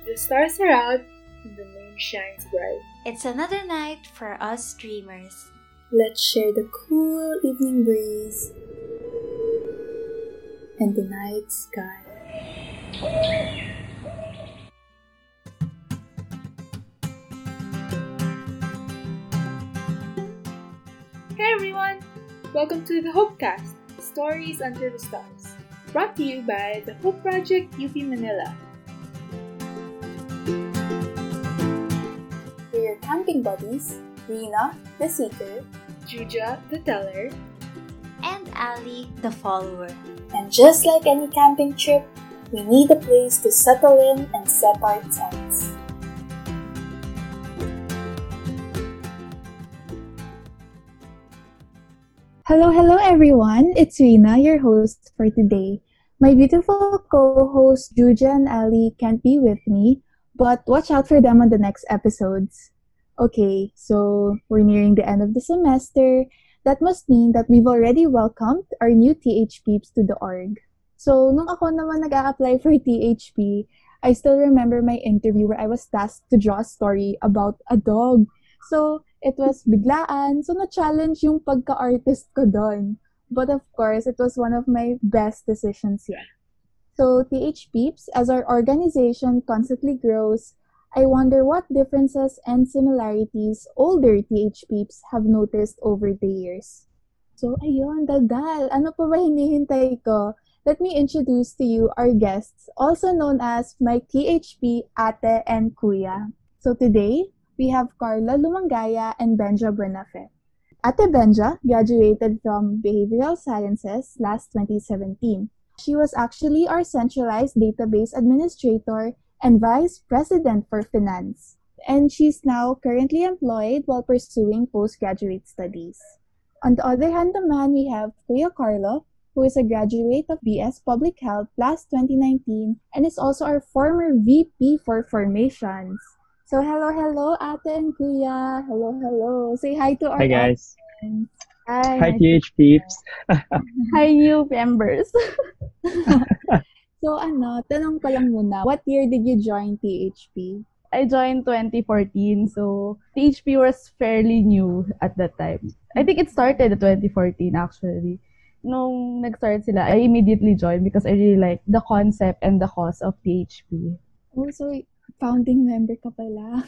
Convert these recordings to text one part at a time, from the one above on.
The stars are out and the moon shines bright. It's another night for us dreamers. Let's share the cool evening breeze and the night sky. Hey everyone! Welcome to the Hopecast, Stories Under the Stars, brought to you by the Hope Project UP Manila. We're your camping buddies, Rina, the seeker, Juja, the teller, And Ali, the follower. and just like any camping trip, we need a place to settle in and set our tents. Hello everyone. It's Rina, your host for today. My beautiful co-hosts Juja and Ali can't be with me, but watch out for them on the next episodes. Okay, so we're nearing the end of the semester. That must mean that we've already welcomed our new TH peeps to the org. So, nung ako naman nag-a-apply for THP, I still remember my interview where I was tasked to draw a story about a dog. So, it was biglaan. So, na-challenge yung pagka-artist ko doon. But of course, it was one of my best decisions yet. So, TH Peeps, as our organization constantly grows, I wonder what differences and similarities older TH Peeps have noticed over the years. So, ayun, daldal. Ano pa ba hinihintay ko? Let me introduce to you our guests, also known as my THP Ate and Kuya. So today, we have Carla Lumangaya and Benja Bernafe. Ate Benja graduated from Behavioral Sciences last 2017. She was actually our centralized database administrator and vice president for finance. And she's now currently employed while pursuing postgraduate studies. On the other hand naman, we have Kuya Carlo, who is a graduate of BS Public Health last 2019 and is also our former VP for Formations. So hello, Ate and Kuya. Hello. Say hi to our Hi guys. audience. Hi TH peeps. Hi new members. So tanong ko lang muna, what year did you join THP? I joined 2014, so THP was fairly new at that time. I think it started at 2014 actually. Nung nag-start sila, I immediately joined because I really like the concept and the cause of THP. Oh, so founding member ka pala.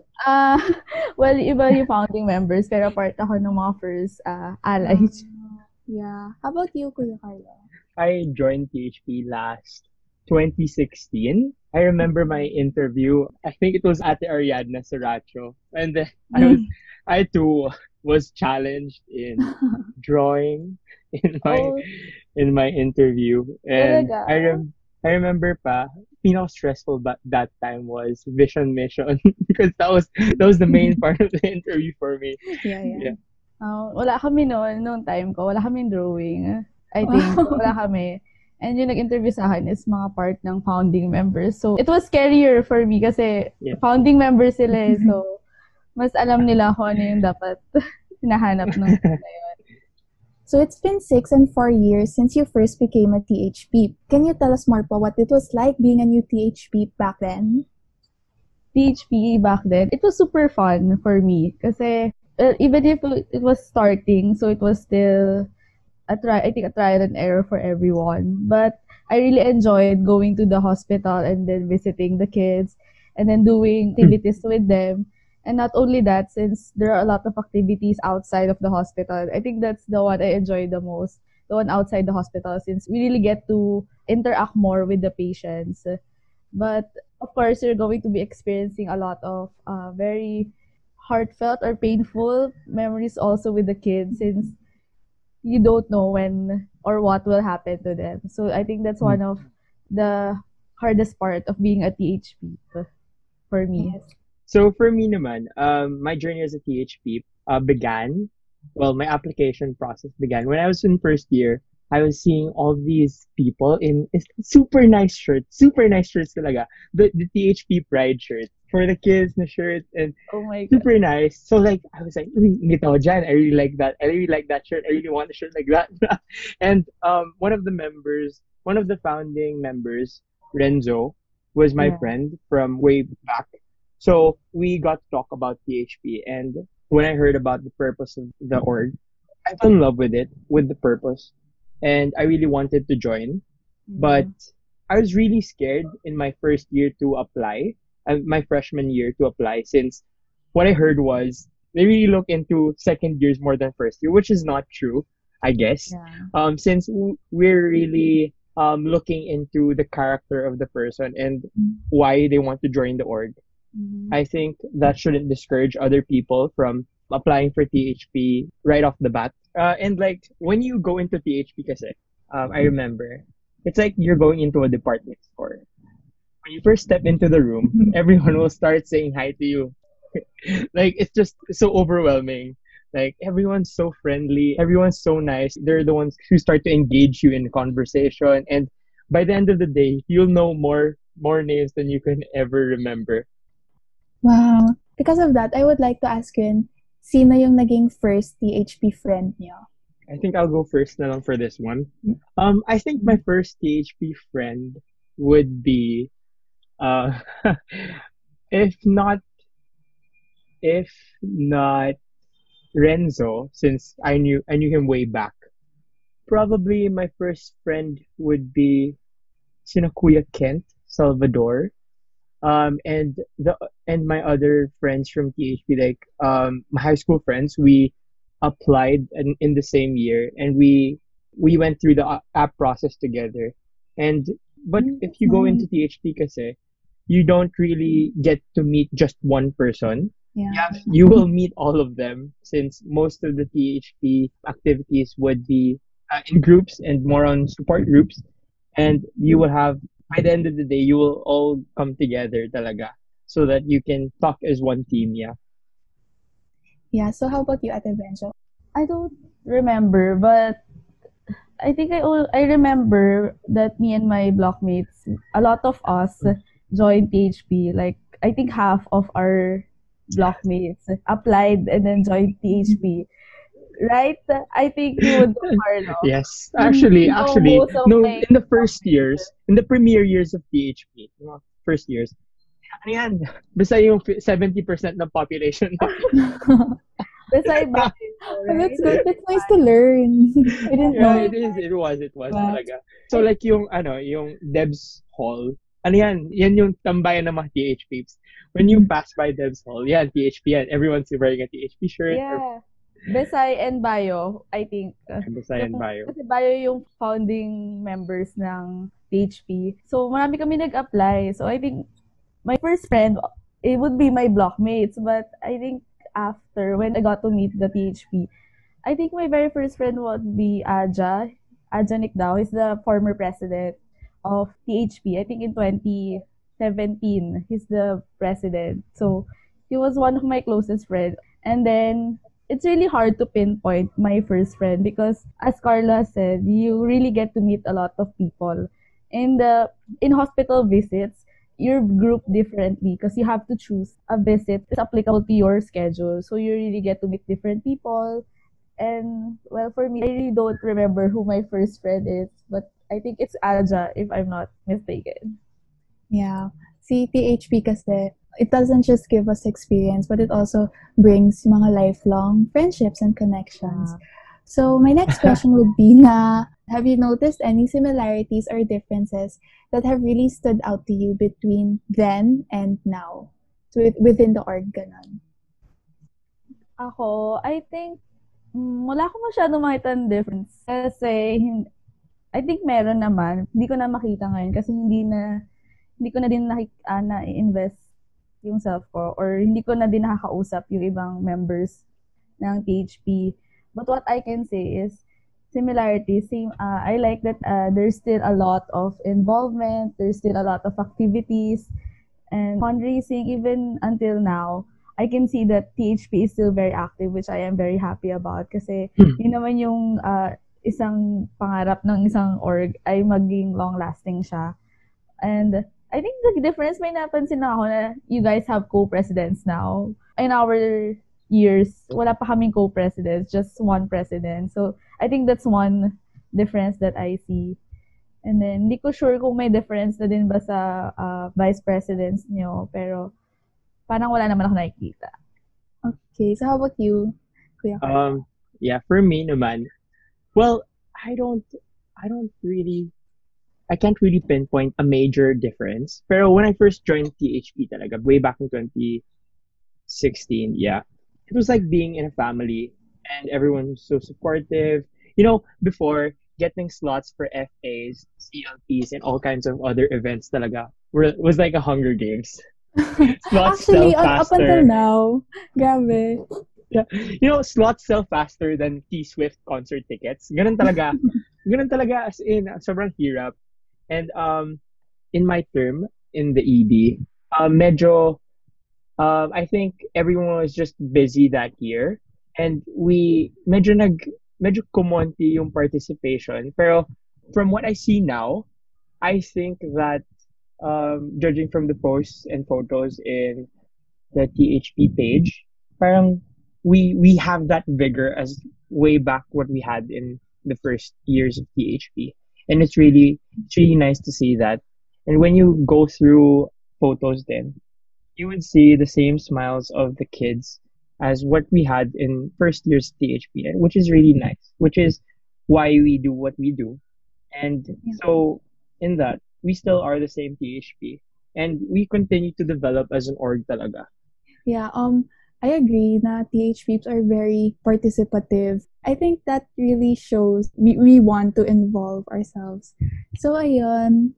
Well, iba yung founding members, pero part ako ng mga first allies. Yeah. How about you, Kuya Carlo? I joined THP last 2016. I remember my interview. I think it was Ate Ariadna Saracho. And then I too was challenged in drawing in my interview. And I remember pa, stressful but that time was vision mission because that was the main part of the interview for me. Yeah. Wala kami noong time ko. Wala kaming drawing. I think. Wala kami. And yung nag-interview sa akin is mga part ng founding members. So, it was scarier for me kasi founding members sila eh. So, mas alam nila kung ano yung dapat hinahanap ng yun. So, it's been 6 and 4 years since you first became a THP. Can you tell us more po what it was like being a new THP back then? THP back then, it was super fun for me kasi even if it was starting, so it was still a trial and error for everyone. But I really enjoyed going to the hospital and then visiting the kids and then doing activities with them. And not only that, since there are a lot of activities outside of the hospital, I think that's the one I enjoy the most, the one outside the hospital, since we really get to interact more with the patients. But of course, you're going to be experiencing a lot of very heartfelt or painful memories also with the kids, since you don't know when or what will happen to them. So I think that's one of the hardest part of being a THP for me. Yes. So for me naman, my journey as a THP began, my application process began when I was in first year. I was seeing all these people in super nice shirts talaga. The THP Pride shirt for the kids na shirt and Oh my God. super nice. So like I was like, ngit ako dyan. I really like that. I really like that shirt. I really want a shirt like that. And one of the founding members, Renzo, was my Yeah. friend from way back. So we got to talk about PHP, and when I heard about the purpose of the org, I fell in love with it, with the purpose, and I really wanted to join. But I was really scared in my first year to apply, my freshman year to apply, since what I heard was they really look into second years more than first year, which is not true, I guess. Yeah. Since we're really looking into the character of the person and why they want to join the org. I think that shouldn't discourage other people from applying for THP right off the bat. And like when you go into THP kasi, I remember, it's like you're going into a department store. When you first step into the room, everyone will start saying hi to you. Like it's just so overwhelming. Like everyone's so friendly, everyone's so nice. They're the ones who start to engage you in conversation, and by the end of the day, you'll know more names than you can ever remember. Wow. Because of that, I would like to ask you, sino yung naging first THP friend niyo? I think I'll go first na lang for this one. I think my first THP friend would be, uh, if not, if not Renzo, since I knew him way back. Probably my first friend would be sina Kuya Kent Salvador. And my other friends from THP, like my high school friends, we applied in the same year, and we went through the app process together. And but if you go into THP kasi, you don't really get to meet just one person. Yeah. You will meet all of them, since most of the THP activities would be in groups and more on support groups, and you will have, by the end of the day, you will all come together talaga, so that you can talk as one team. Yeah. Yeah, so how about you, Ate Benjo? I don't remember, but I think I remember that me and my blockmates, a lot of us joined THP. Like I think half of our blockmates applied and then joined THP. Right? I think you would know, Carlo. Yes. Actually, most of no. my In the first years, in the premier years of THP, first years, ano yan? Basta yung 70% ng population. Beside that, Oh, that's good. That's nice to learn. I didn't know. Yeah, it was Wow. talaga. So like yung Debs Hall, ano yan? Yan yung tambayan ng mga THPs. When you pass by Debs Hall, yan, THP yan. Everyone's wearing a THP shirt. yeah. Besay and Bio, I think. Bisayan Bio. Kasi Bio yung founding members ng THP. So, marami kami nag-apply. So, I think my first friend, it would be my blockmates. But I think after, when I got to meet the THP, I think my very first friend would be Aja. Aja Nicdao. He's the former president of THP. I think in 2017, he's the president. So, he was one of my closest friends. And then, it's really hard to pinpoint my first friend because, as Carla said, you really get to meet a lot of people. In hospital visits, you're grouped differently because you have to choose a visit that's applicable to your schedule. So you really get to meet different people. And well, for me, I really don't remember who my first friend is, but I think it's Aja, if I'm not mistaken. Yeah. See, THP kasi, it doesn't just give us experience, but it also brings mga lifelong friendships and connections. So my next question would be have you noticed any similarities or differences that have really stood out to you between then and now? So within the org, ganon. Ako, I think, wala akong masyadong makita ng difference. Kasi, I think meron naman. Hindi ko na makita ngayon kasi hindi ko na din na-invest yung self ko or hindi ko na din nakakausap yung ibang members ng THP. But what I can say is similarity. I like that there's still a lot of involvement, there's still a lot of activities and fundraising even until now. I can see that THP is still very active, which I am very happy about kasi yun naman yung isang pangarap ng isang org ay maging long-lasting siya. And I think the difference, may napansin na ako na you guys have co-presidents now. In our years, wala pa kaming co-presidents, just one president. So, I think that's one difference that I see. And then, hindi ko sure kung may difference na din ba sa vice presidents nyo, pero parang wala naman ako nakikita. Okay, so how about you, Kuya? Yeah, for me naman, well, I don't really, I can't really pinpoint a major difference. Pero when I first joined THP talaga, way back in 2016, yeah, it was like being in a family and everyone was so supportive. You know, before getting slots for FAs, CLPs, and all kinds of other events talaga was like a Hunger Games. Slots Actually, sell up until faster. now, grabe. Yeah. You know, slots sell faster than T-Swift concert tickets. Ganun talaga. Ganun talaga as in, sobrang hirap. And in my term in the EB, medyo I think everyone was just busy that year and we medyo kumonti yung participation. Pero from what I see now, I think that judging from the posts and photos in the THP page, parang we have that vigor as way back what we had in the first years of THP. And it's really nice to see that. And when you go through photos then, you would see the same smiles of the kids as what we had in first year's THP, which is really nice, which is why we do what we do. And so in that, we still are the same THP. And we continue to develop as an org talaga. Yeah, I agree na THPs are very participative. I think that really shows we want to involve ourselves. So, ayun.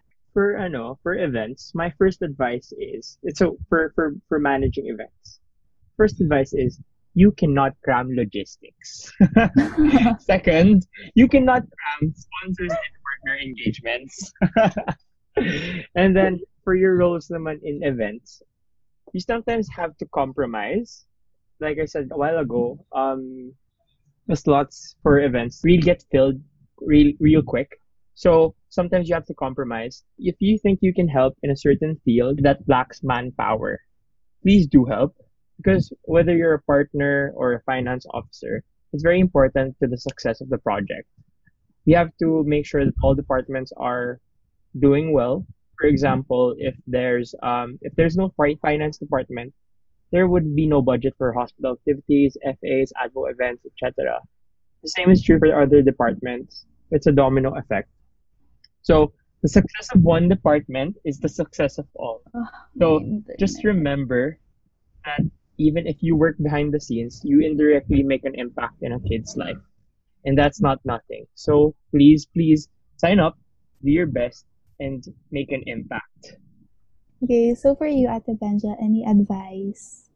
For events, my first advice is so for managing events. First advice is you cannot cram logistics. Second, you cannot cram sponsors and partner engagements. And then for your roles naman in events, you sometimes have to compromise. Like I said a while ago, the slots for events really get filled real quick. So sometimes you have to compromise. If you think you can help in a certain field that lacks manpower, please do help because whether you're a partner or a finance officer, it's very important to the success of the project. We have to make sure that all departments are doing well. For example, if there's no finance department, there would be no budget for hospital activities, FAs, advo events, etc. The same is true for other departments. It's a domino effect. So the success of one department is the success of all. So just remember that even if you work behind the scenes, you indirectly make an impact in a kid's life. And that's not nothing. So please sign up, do your best, and make an impact. Okay, so for you, Ate Benja, any advice?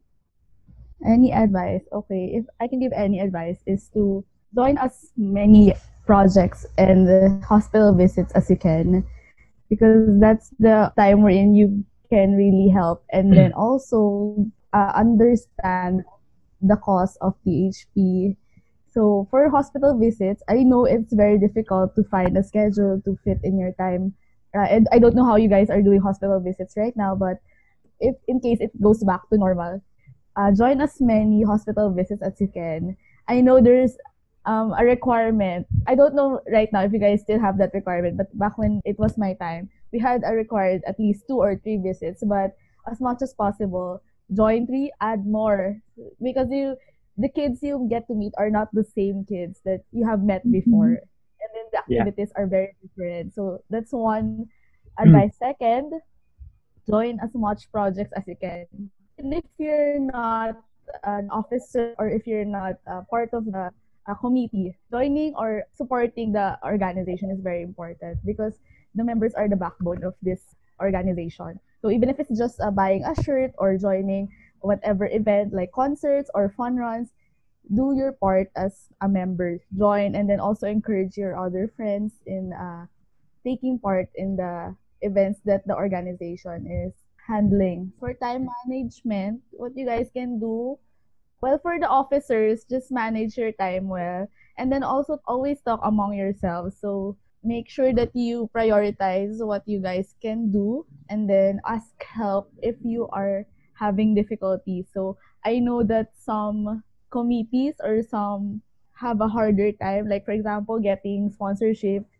Any advice? Okay, if I can give any advice is to join as many projects and hospital visits as you can because that's the time wherein you can really help and then also understand the cause of THP. So for hospital visits, I know it's very difficult to find a schedule to fit in your time. And I don't know how you guys are doing hospital visits right now, but if in case it goes back to normal, join as many hospital visits as you can. I know there's a requirement. I don't know right now if you guys still have that requirement, but back when it was my time, we had a required at least 2 or 3 visits. But as much as possible, join 3, add more because the kids you get to meet are not the same kids that you have met before, and then the Yeah. activities are very different. So that's one advice. Second, join as much projects as you can. And if you're not an officer or if you're not part of the committee, joining or supporting the organization is very important because the members are the backbone of this organization. So even if it's just buying a shirt or joining whatever event like concerts or fun runs, do your part as a member. Join and then also encourage your other friends in taking part in the events that the organization is handling. For time management, what you guys can do, well, for the officers, just manage your time well. And then also always talk among yourselves. So make sure that you prioritize what you guys can do and then ask help if you are having difficulties. So I know that some committees or some have a harder time, like for example, getting sponsorship.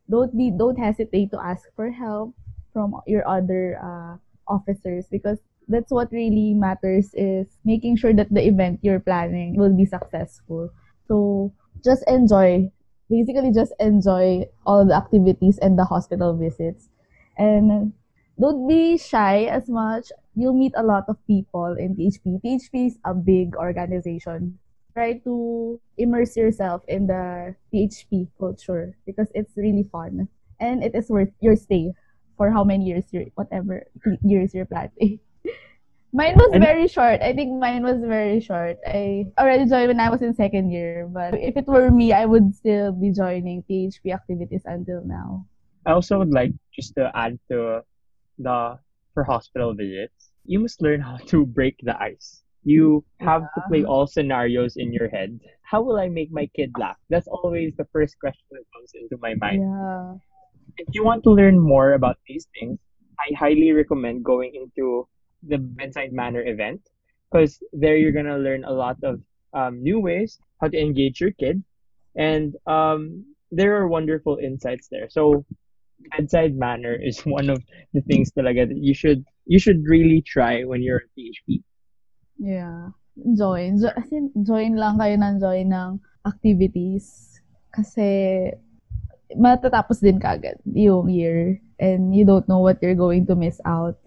don't hesitate to ask for help from your other officers, because that's what really matters, is making sure that the event you're planning will be successful. So just enjoy, basically just enjoy all the activities and the hospital visits. And don't be shy as much. You'll meet a lot of people in THP. THP is a big organization. Try to immerse yourself in the THP culture because it's really fun and it is worth your stay for how many years whatever years you're planning. Mine was And very short. I think mine was very short. I already joined when I was in second year, but if it were me, I would still be joining THP activities until now. I also would like just to add to the for hospital visits, you must learn how to break the ice. You have to play all scenarios in your head. How will I make my kid laugh? That's always the first question that comes into my mind. Yeah. If you want to learn more about these things, I highly recommend going into the Bedside Manor event because there you're gonna learn a lot of new ways how to engage your kid, and there are wonderful insights there. So Bedside Manner is one of the things talaga that you should really try when you're a PHP. Yeah. As in, join lang kayo ng join ng activities. Kasi, matatapos din kagad yung year. And you don't know what you're going to miss out.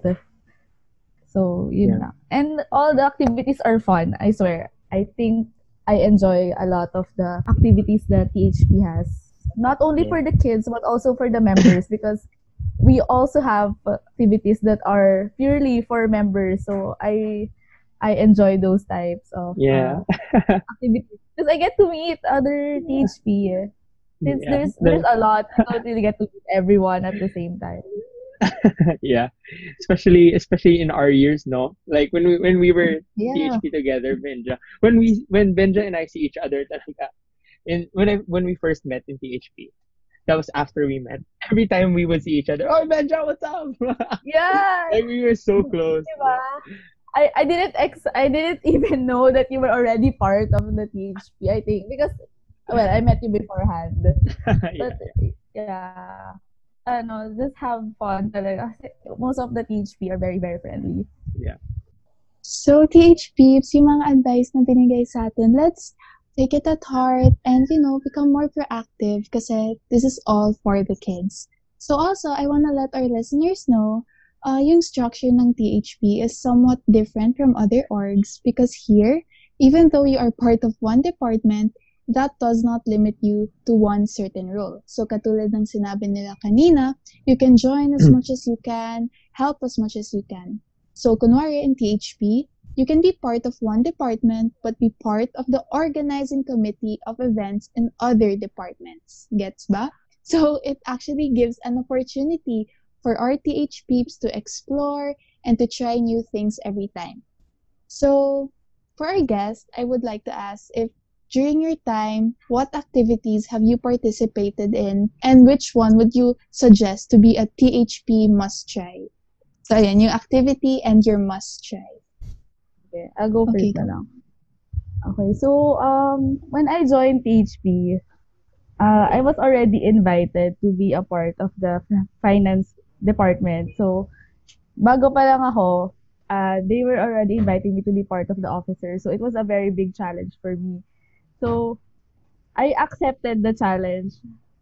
So, yun Yeah. lang. And all the activities are fun, I swear. I think I enjoy a lot of the activities that THP has. Not only Yeah. for the kids, but also for the members, because we also have activities that are purely for members. So, I enjoy those types of Yeah. activities because I get to meet other THP. Since Yeah. there's a lot, I don't really get to meet everyone at the same time. Yeah. Especially in our years, no? Like when we were Yeah. PHP together, Benja. When Benja and I see each other talaga. When we first met in PHP. That was after we met. Every time we would see each other, oh Benja, what's up? Yeah. Like we were so close. Diba? I didn't even know that you were already part of the THP, I think, because well, I met you beforehand. Yeah. But yeah. Just have fun talaga. Kasi most of the THP are very, very friendly. Yeah. So, THPs, yung mga advice na binigay sa atin, let's take it at heart and, become more proactive kasi this is all for the kids. So also, I want to let our listeners know, yung structure ng THP is somewhat different from other orgs because here, even though you are part of one department, that does not limit you to one certain role. So katulad ng sinabi nila kanina, you can join as much as you can, help as much as you can. So kunwari in THP, you can be part of one department but be part of the organizing committee of events in other departments. Gets ba? So it actually gives an opportunity for our TH peeps to explore and to try new things every time. So for our guest, I would like to ask if during your time, what activities have you participated in and which one would you suggest to be a THP must-try? So ayan, yung activity and your must-try. Okay, I'll go Okay. first na lang. Okay, so when I joined THP, I was already invited to be a part of the finance department. So bago pa lang ako, they were already inviting me to be part of the officers. So it was a very big challenge for me. So I accepted the challenge.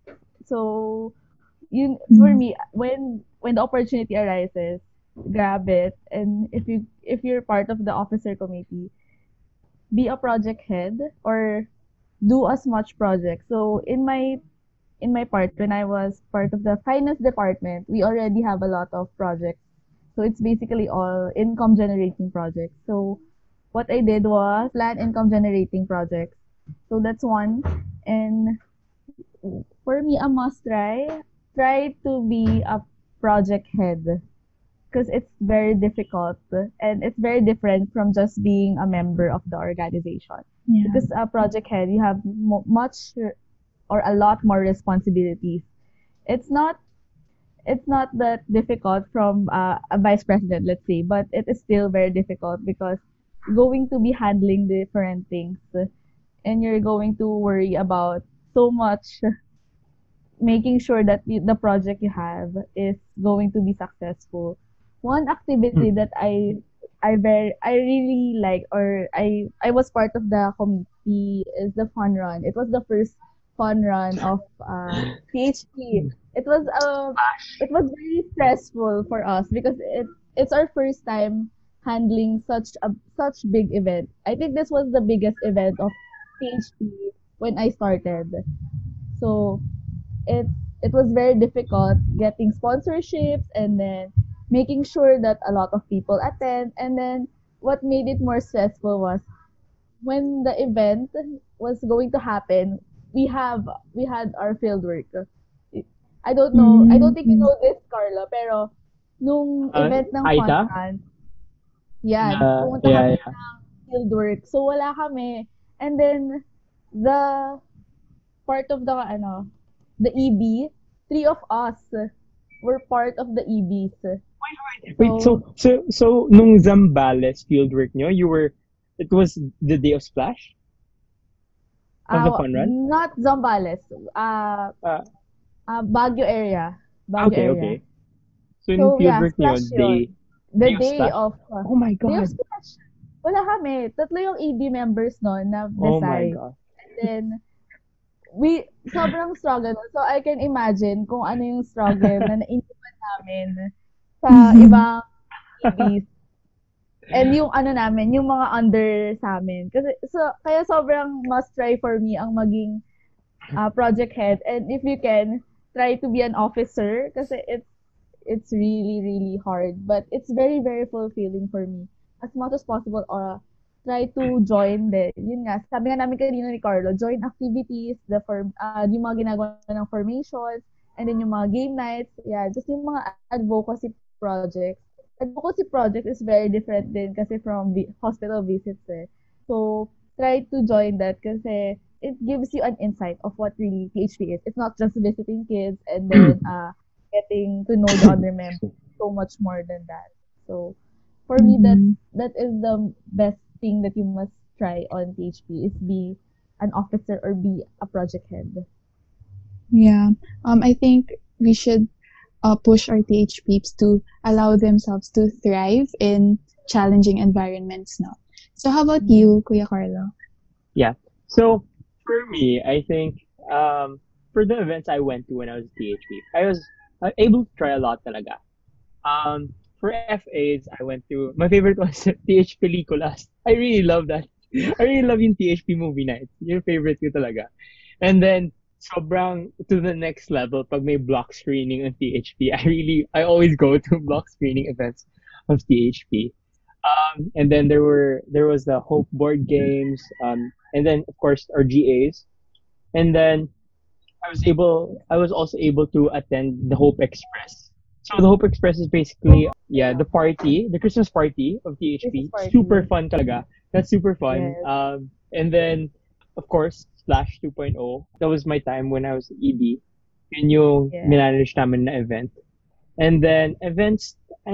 So for me, when the opportunity arises, grab it. And if you're part of the officer committee, be a project head or do as much project. So in my part, when I was part of the finance department, we already have a lot of projects. So it's basically all income generating projects. So what I did was plan income generating projects. So that's one. And for me, a must try to be a project head because it's very difficult and it's very different from just being a member of the organization. Yeah. Because a project head, you have much or a lot more responsibilities. It's not that difficult from a vice president, let's say, but it is still very difficult because going to be handling different things and you're going to worry about so much making sure that the project you have is going to be successful. One activity that I really like, or I was part of the committee, is the fun run. It was the first fun run of PHP. It was it was very stressful for us because it's our first time handling such big event. I think this was the biggest event of PHP when I started. So it it was very difficult getting sponsorships and then making sure that a lot of people attend. And then what made it more stressful was when the event was going to happen, we had our field work. I don't know, I don't think you know this, Carlo, pero nung event ng Aita? Funrun, yan, pumunta Yeah, kami yeah. ng field work. So wala kami. And then the part of the EB, three of us were part of the EBs. Wait, So, so nung Zambales fieldwork nyo, it was the day of Splash of the fun run? not Zambales, Uh, Baguio area. Baguio okay, area. okay. So So, nung yeah, fieldwork nyo, Splash yun. The day of day Splash? of, Oh my day of God. Splash. Wala kami. Tatlo yung EB members noon na Oh my decide. God. And then, sobrang struggle. So, I can imagine kung ano yung struggle na nainiwan namin sa ibang EBs. And yung ano namin, yung mga under sa amin. Kaya sobrang must try for me ang maging project head. And if you can, try to be an officer kasi it's really, really hard. But it's very, very fulfilling for me. As much as possible, try to join yun nga, sabi nga namin kanina ni Carlo, join activities, yung mga ginagawa ng formations, and then yung mga game nights, yeah, just yung mga advocacy projects. Advocacy project is very different din kasi from hospital visits eh. So, try to join that kasi it gives you an insight of what really PHP is. It's not just visiting kids and then getting to know the other members. So much more than that. So, for me, that is the best thing that you must try on PHP is be an officer or be a project head. Yeah. I think we should push our THPs to allow themselves to thrive in challenging environments now. So how about you, Kuya Carlo? Yeah. So for me, I think for the events I went to when I was a THP, I was able to try a lot talaga. For FAs, I went to, my favorite was TH Películas. I really love that. I really love yung THP movie nights. Yung favorite ko talaga. And then, sobrang to the next level, pag may block screening on THP, I always go to block screening events of THP. And then there was the Hope board games, and then of course our GAs. And then I was also able to attend the Hope Express. So the Hope Express is basically, the Christmas party of Christmas THP. party. Super fun talaga. That's super fun. Yes. And then, of course, Splash 2.0. That was my time when I was ED. Yun yung Yeah. minanage namin na event. And then events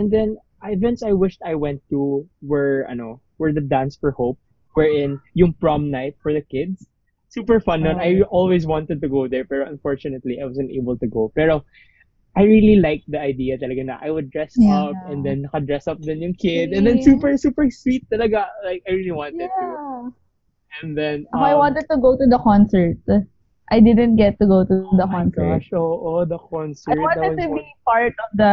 I wished I went to were the Dance for Hope, wherein yung prom night for the kids. Super fun nun. I always wanted to go there, pero unfortunately I wasn't able to go. Pero I really liked the idea talaga na I would dress Yeah. up and then naka-dress up din yung kid. And then Same. super, super sweet talaga. Like, I really wanted to. Yeah. And then, I wanted to go to the concert. I didn't get to go to the oh my concert. gosh, the concert. I wanted that to was be part of the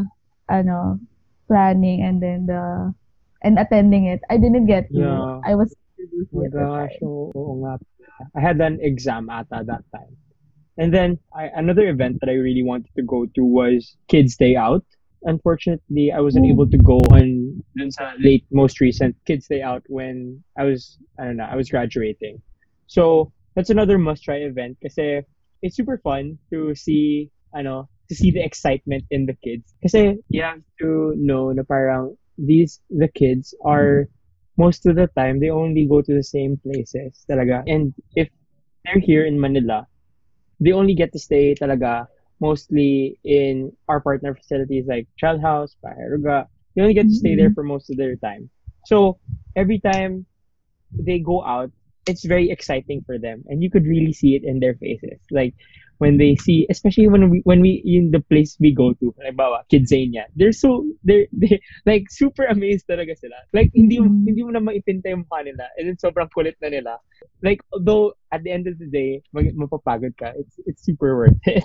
planning and then and attending it. I didn't get to. Yeah. I was too Oh busy my at the gosh, time. oo nga pala. I had an exam ata that time. And then another event that I really wanted to go to was Kids Day Out. Unfortunately, I wasn't able to go on dun sa most recent Kids Day Out when I was graduating. So that's another must-try event kasi it's super fun to see the excitement in the kids. Kasi you have to know na parang the kids are most of the time they only go to the same places talaga. And if they're here in Manila, they only get to stay talaga mostly in our partner facilities like Child House, Paheruga. They only get to stay there for most of their time. So every time they go out, it's very exciting for them, and you could really see it in their faces. Like when they see, especially when we in the place we go to, like bawa Kidzania, they like super amazed talaga sila. Like hindi mo na maipinta yung mukha nila, and then sobrang kulit na nila. Like although at the end of the day, mapapagod ka, it's super worth it.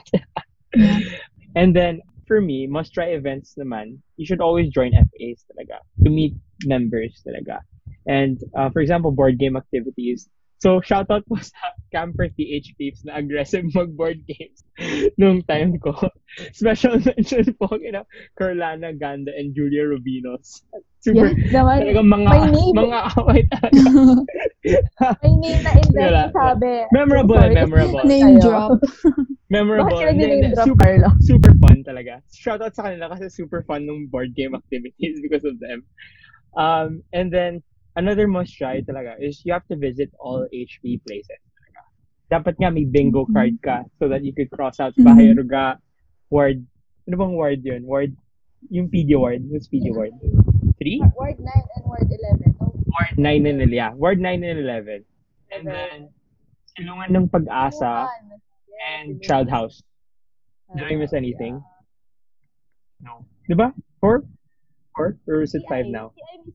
And then for me, must try events naman. You should always join FAs talaga to meet members talaga. And for example, board game activities. So shoutout po sa camper TH Peeps na aggressive mag-board games nung time ko. Special mention po kina Carlana Ganda and Julia Rubinos. Super Yes naman. talagang May name. mga away talaga. May name na in there Wala. sabi. Memorable, Sorry, memorable. Name drop. Memorable. Bakit ka nag-name Hindi, drop, super, Carla? super fun talaga. Shoutout sa kanila kasi super fun nung board game activities because of them. And then, another must try talaga is you have to visit all HP places talaga. Dapat nga may bingo card ka so that you could cross out Bahay Ruga, Ward. Ano bang ward yun? Ward, yung PD ward. What's PD ward? 3? Ward 9 and Ward 11. No? Ward 9 and 11. Yeah, Ward 9 and 11. And then, Silungan ng Pag-asa and Child House. Did I miss anything? No. Diba? 4? 4? Or is it 5 now?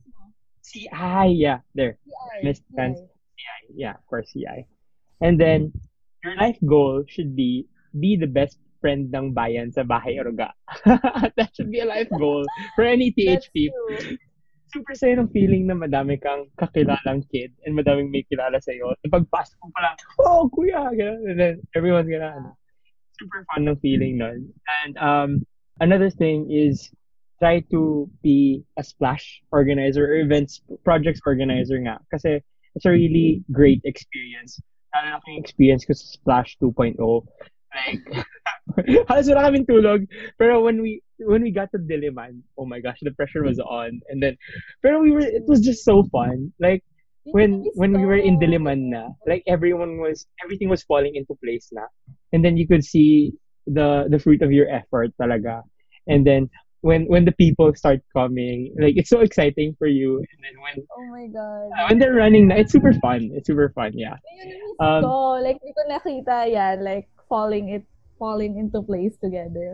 CI, yeah, there. Missed chance. CI, yeah, of course, CI. And then, your life goal should be the best friend ng bayan sa Bahay Ruga. That should be a life goal for any THP. Super saya ng feeling na madami kang kakilalang kid and madaming may kilala sa'yo. And pagpasok mo pa lang, oh, kuya, gano'n. And then, everyone's gonna, super fun ng feeling nun. And, another thing is, try to be a splash organizer or events projects organizer nga. Kasi it's a really great experience. Lalo na yung experience ko sa Splash 2.0. Like, halos wala kaming tulog. Pero when we got to Diliman, oh my gosh, the pressure was on. And then, pero it was just so fun. Like, when we were in Diliman na, like everything was falling into place na. And then you could see the fruit of your effort talaga. And then, when the people start coming, like it's so exciting for you. And then oh my god, when they're running, it's super fun. It's super fun, yeah. So like di ko nakita yan, like falling into place together.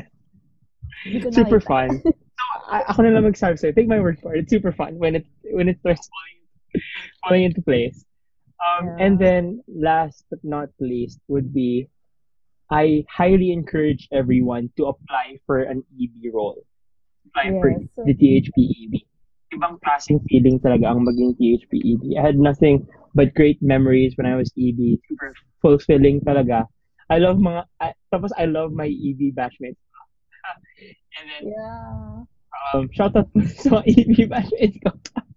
Super fun. So ako na lang magsabi sa'yo. Take my word for it. It's super fun when it starts falling into place. And then last but not least would be, I highly encourage everyone to apply for an EB role. Apply for the THP EB. Ibang klaseng feeling talaga ang maging THP EB. I had nothing but great memories when I was EB. Super fulfilling talaga. I love my EB batchmates. And then, shout out sa EB batchmates ko.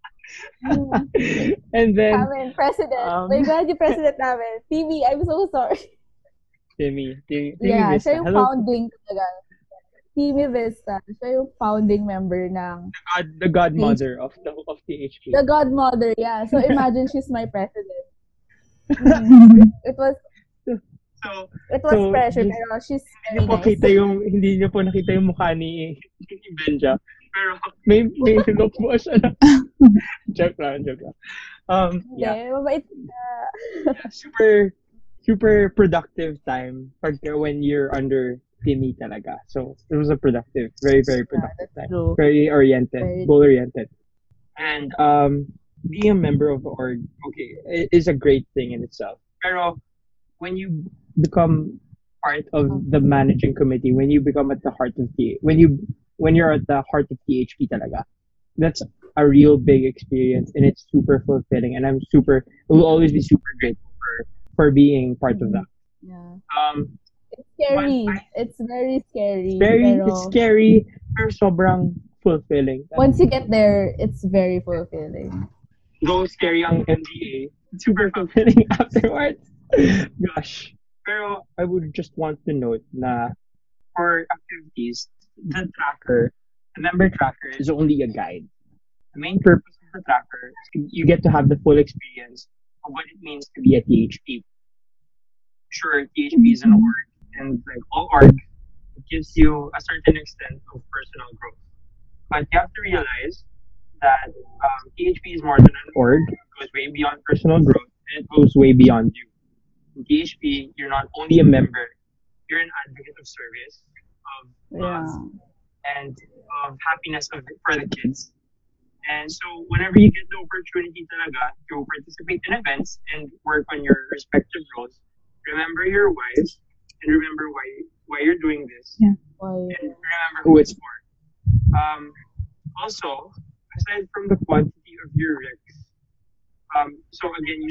And then, president. My God, yung president namin. TV, I'm so sorry. Timmy yeah, Vista. siya yung founding talaga. Timmy Vista. Siya yung founding member ng the godmother of THP. The godmother, yeah. So imagine she's my president. It was pressure, pero she's very nice. Hindi niyo po nakita yung mukha ni Benja. Pero may look mo siya na. Joke lang. Yeah. Mabait. Super productive time when you're under Timmy talaga. So it was a productive, very, very productive time. True. Very oriented, goal-oriented. And being a member of the org, is a great thing in itself. Pero when you become part of the managing committee, when you become at the heart of when you're at the heart of THP talaga, that's a real big experience and it's super fulfilling. And I will always be super grateful for being part of that. Yeah. It's scary. It's very scary. It's scary, pero sobrang fulfilling. Once you get there, it's very fulfilling. Go scary ang MDA. Super fulfilling afterwards. Gosh. Pero I would just want to note na for activities, the member tracker is only a guide. The main purpose of the tracker is you get to have the full experience of what it means to be a THP. Sure, THP is an org, and like all orgs, it gives you a certain extent of personal growth. But you have to realize that THP is more than an org. It goes way beyond personal growth, and it goes way beyond you. In THP, you're not only a member, you're an advocate of service, of love, Yeah. and of happiness for the kids. And so whenever you get the opportunity talaga to participate in events and work on your respective roles, remember your whys and remember why you're doing this Yeah. Why? and remember who it's for. Also, aside from the quantity of your recs, so again,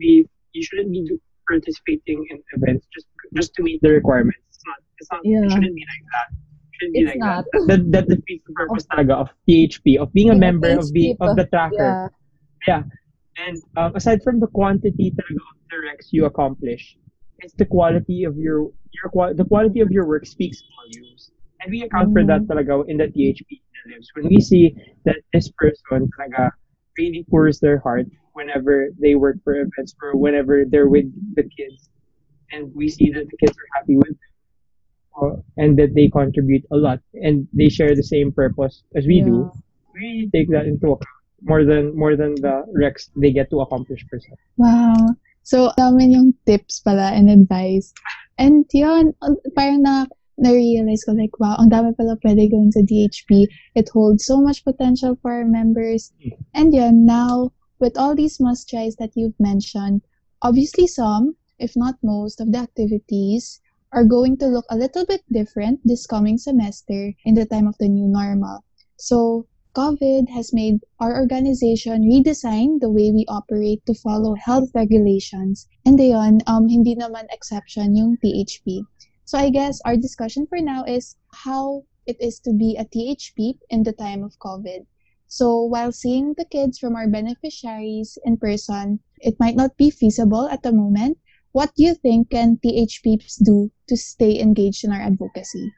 participating in events just to meet the requirements. It's not Yeah. it shouldn't be like that. It shouldn't be It's like not. that defeats the purpose talaga of THP, of being a Yeah, member PHP of the tracker. Yeah. Yeah. And aside from the quantity talaga of the recs you accomplish, it's the quality of the quality of your work speaks volumes. And we account for that Mm-hmm. talaga in the THP lives. When we see that this person talaga really pours their heart whenever they work for events or whenever they're with the kids, and we see that the kids are happy with them, and that they contribute a lot and they share the same purpose as we Yeah. do, we take that into account more than the recs they get to accomplish per se. Wow. So, dami yung tips pala and advice. And yun, parang na-realize ko like, wow, ang dami pala pwede gawin sa DHP. It holds so much potential for our members. And yun, now, with all these must-tries that you've mentioned, obviously some, if not most, of the activities are going to look a little bit different this coming semester in the time of the new normal. So, COVID has made our organization redesign the way we operate to follow health regulations. And ayun, hindi naman exception yung THP. So I guess our discussion for now is how it is to be a THP in the time of COVID. So while seeing the kids from our beneficiaries in person, it might not be feasible at the moment. What do you think can THPs do to stay engaged in our advocacy?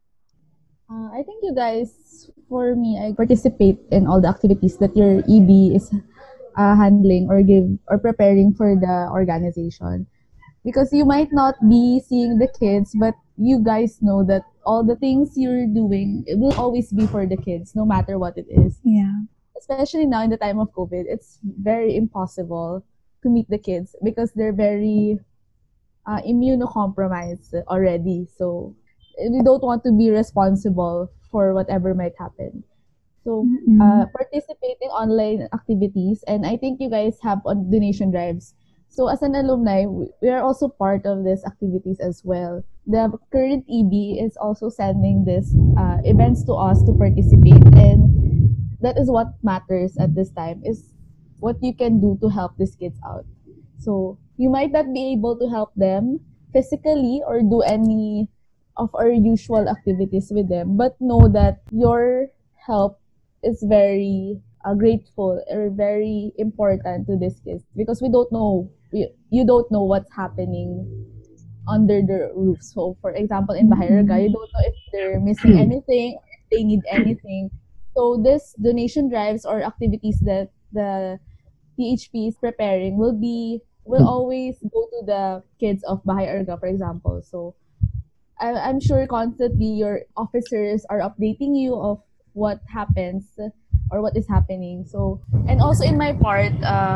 I think you guys, for me, I participate in all the activities that your EB is handling or preparing for the organization. Because you might not be seeing the kids, but you guys know that all the things you're doing, it will always be for the kids, no matter what it is. Yeah. Especially now in the time of COVID, it's very impossible to meet the kids because they're very immunocompromised already. So we don't want to be responsible for whatever might happen. So participating online activities, and I think you guys have on donation drives. So as an alumni, we are also part of these activities as well. The current EB is also sending these events to us to participate, and that is what matters at this time, is what you can do to help these kids out. So you might not be able to help them physically or do any of our usual activities with them, but know that your help is very grateful or very important to these kids, because you don't know what's happening under the roof. So for example, in Bahiraga, you don't know if they're missing anything, if they need anything. So this donation drives or activities that the THP is preparing will always go to the kids of Bahay Arga, for example. So I'm sure constantly your officers are updating you of what happens or what is happening. So, and also in my part,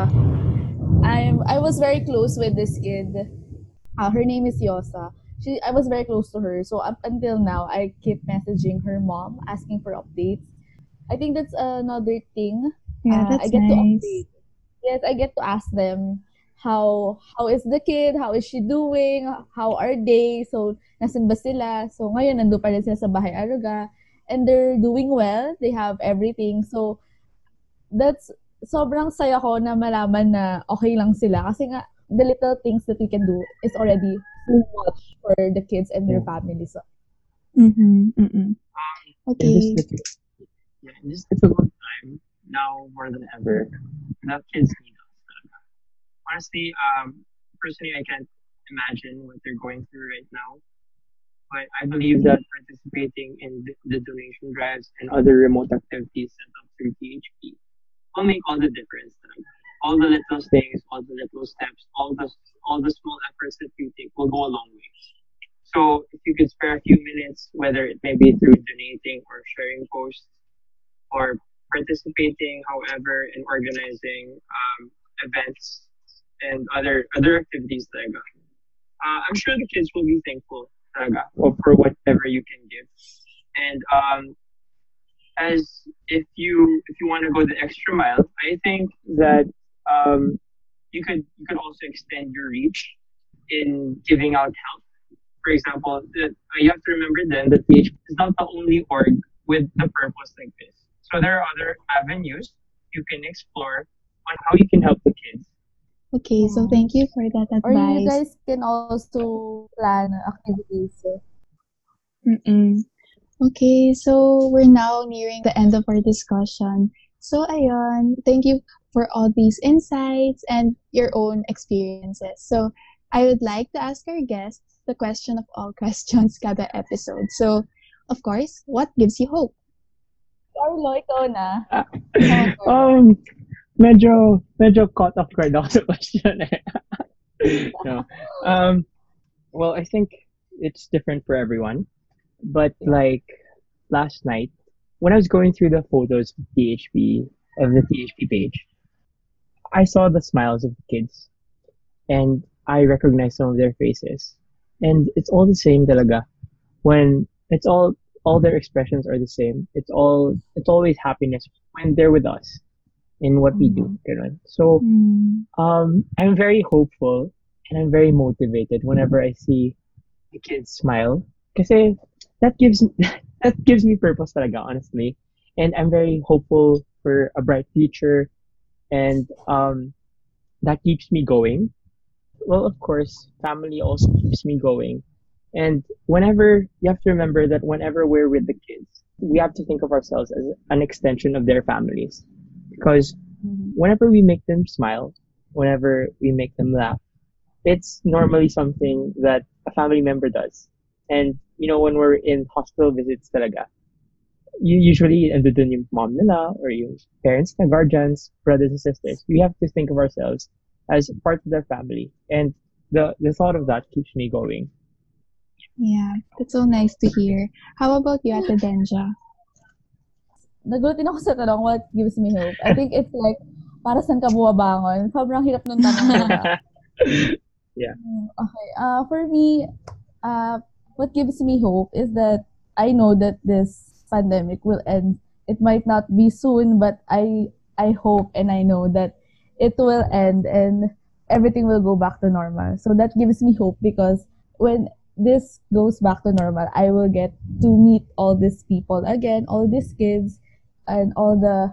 I was very close with this kid. Her name is Yosa. I was very close to her. So up until now, I keep messaging her mom asking for updates. I think that's another thing. Yeah, I that's get to nice. update. Yes, I get to ask them how is the kid, how is she doing, how are they, so nasan ba sila. So ngayon nandun pa rin sila sa Bahay Aruga, and they're doing well, they have everything. So that's sobrang saya ko na malaman na okay lang sila, kasi nga the little things that we can do is already so much for the kids and their families. So, Okay. In this difficult time, now more than ever, the kids need us. Honestly, personally, I can't imagine what they're going through right now. But I believe that participating in the donation drives and other remote activities set up through THP will make all the difference. All the little things, all the little steps, all the small efforts that you take will go a long way. So if you could spare a few minutes, whether it may be through donating or sharing posts or participating, however, in organizing events and other activities talaga. I'm sure the kids will be thankful talaga for whatever you can give. And as if you want to go the extra mile, I think that um, you could also extend your reach in giving out help. For example, you have to remember then that PH is not the only org with the purpose like this. So there are other avenues you can explore on how you can help the kids. Okay, so thank you for that Or you advice. guys can also plan activities. Mm-mm. Okay, so we're now nearing the end of our discussion. So, ayun, thank you for all these insights and your own experiences. So, I would like to ask our guests the question of all questions kada episode. So, of course, what gives you hope? Carlo, ikaw na. um, medyo caught off guard ako sa question eh. No. Well, I think it's different for everyone. But like last night, when I was going through the photos of the THP page, I saw the smiles of the kids and I recognized some of their faces. And it's all the same talaga. When it's all their expressions are the same. It's always happiness when they're with us in what we do. Ganun. So I'm very hopeful and I'm very motivated whenever I see the kids smile. Kasi that gives that gives me purpose talaga, honestly. And I'm very hopeful for a bright future and that keeps me going. Well, of course, family also keeps me going. And whenever you have to remember that whenever we're with the kids, we have to think of ourselves as an extension of their families. Because whenever we make them smile, whenever we make them laugh, it's normally something that a family member does. And when we're in hospital visits talaga, you usually andun yung mom nila or yung parents na guardians, brothers and sisters. We have to think of ourselves as part of their family. And the thought of that keeps me going. Yeah, that's so nice to hear. How about you, Ate Denja? Nagulat din ako sa tanong, what gives me hope? I think it's like, para saan ka bumabangon? Sobrang hirap nung tanong nila. Yeah. Okay. For me, what gives me hope is that I know that this pandemic will end. It might not be soon, but I hope and I know that it will end and everything will go back to normal. So that gives me hope because when this goes back to normal, I will get to meet all these people again, all these kids, and all the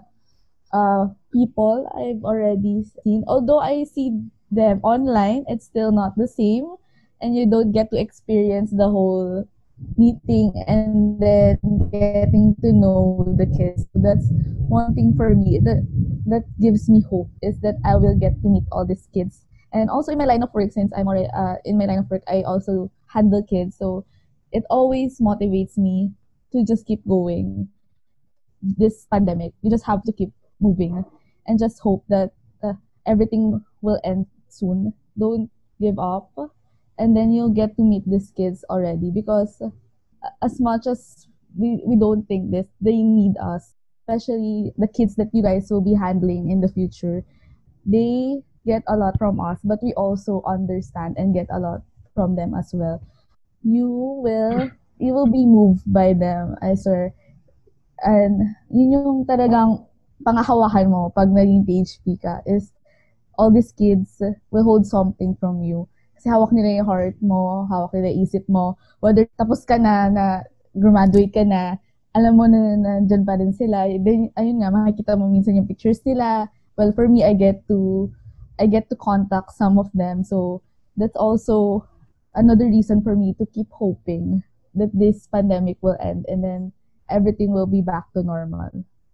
people I've already seen. Although I see them online, it's still not the same, and you don't get to experience the whole meeting and then getting to know the kids. So that's one thing for me that gives me hope is that I will get to meet all these kids. And also in my line of work, since I'm already in my line of work, I also handle kids. So it always motivates me to just keep going. This pandemic, you just have to keep moving and just hope that everything will end soon. Don't give up. And then you'll get to meet these kids already because as much as we don't think this, they need us. Especially the kids that you guys will be handling in the future. They get a lot from us, but we also understand and get a lot from them as well. You will be moved by them, I swear. And yun yung talagang pangahawakan mo pag naging PHP ka is all these kids will hold something from you. Kasi hawak nila yung heart mo, hawak nila yung isip mo. Whether tapos ka na graduate ka na, alam mo na nandyan pa rin sila. Then, ayun nga, makikita mo minsan yung pictures nila. Well, for me, I get to contact some of them. So, that's also another reason for me to keep hoping that this pandemic will end and then everything will be back to normal.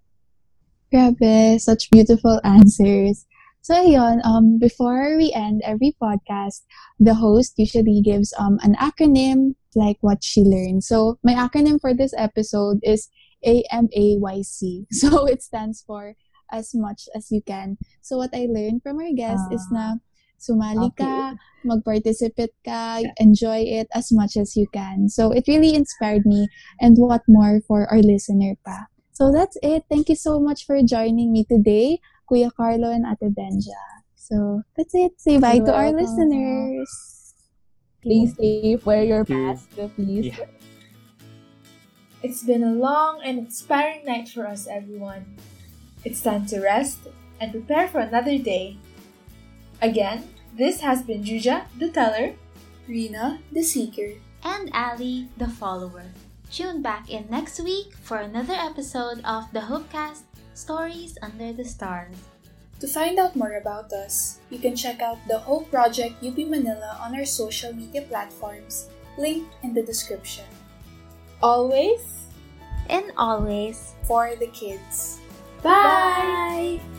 Grabe, such beautiful answers. So, ayun, before we end every podcast, the host usually gives an acronym like what she learned. So, my acronym for this episode is AMAYC. So, it stands for as much as you can. So, what I learned from our guest is na sumali ka, mag-participate ka, enjoy it as much as you can. So, it really inspired me and what more for our listener pa. So, that's it. Thank you so much for joining me today, Kuya Carlo and Ate Denja. So that's it. Say bye to our Welcome. listeners. Stay safe, wear your Thank you. mask, please. Yeah. It's been a long and inspiring night for us, everyone. It's time to rest and prepare for another day. Again, this has been Juja, the teller. Rina, the seeker. And Ali, the follower. Tune back in next week for another episode of the Hopecast Stories Under the Stars. To find out more about us, you can check out the Hope Project UP Manila on our social media platforms, linked in the description. Always, And always, For the kids. bye! Bye!